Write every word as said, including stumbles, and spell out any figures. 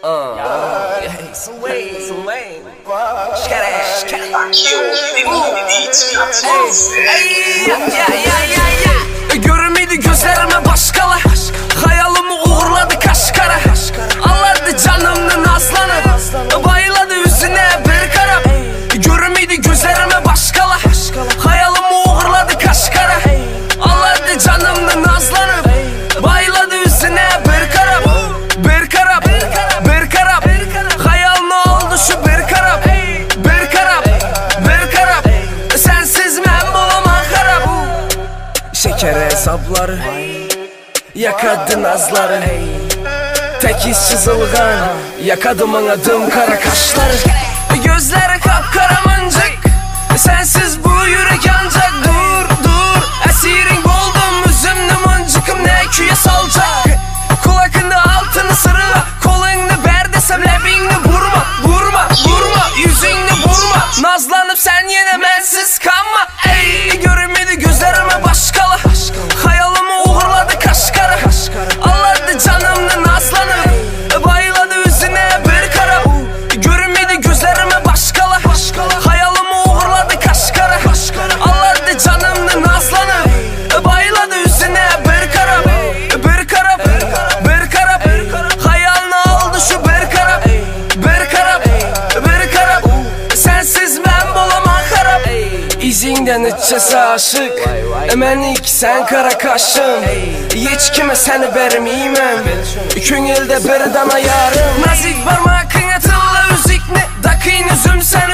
Uh, yeah, Swain, Swain. Şkere, şkere. Ya ya ya ya. Görünmeydi gözlerime başkalar. Hayalımı uğurladı kaşkara. Ağlardı canımın aslanı. Bayıladı yüzüne bir kara. Görünmeydi gözlerime başkalar. Hayalımı uğurladı kaşkara. Ağlardı canımın aslanı. Bayıladı yüzüne bir kara. Bir kara, bir kara. Hayal ne oldu şu bir kara. Bir kara, bir kara. Sensiz ben bulamam harap. Şeker hesapları, yakadı nazları. Tek iz çizilgan, yakadı bana dımkara kaşları. Gözleri kapkara mıncık, sensiz bu yürek ancak. Dur dur, esirin oldum, üzümlü mıncıkım ne küye salacak. Kulakında altını sırıla, kolunu ber desem lebini vurma. Vurma, vurma, yüzünü vurma. Nazlanıp sen yine bensiz kanma. Ey görünmedi gözlerime başkalı. Hayalımı uğurladı kaşkara. Ağlardı canımın aslanı. Bayıladı yüzüne bir kara. Görünmedi gözlerime başkalı. Hayalımı uğurladı kaşkara. Ağlardı canımın aslanı. Bayıladı yüzüne bir kara. Bir kara, bir kara. Hayal ne oldu şu bir kara. Bir kara, bir kara. Sensiz ben bulamam harap. İzinden iççesi aşık. Hemen ilk sen kara kaşım. Hiç kime seni vermeyemem. Künelde bir dana yarım. Nazik parmakın atıllı üzük ne? Dakın üzüm sen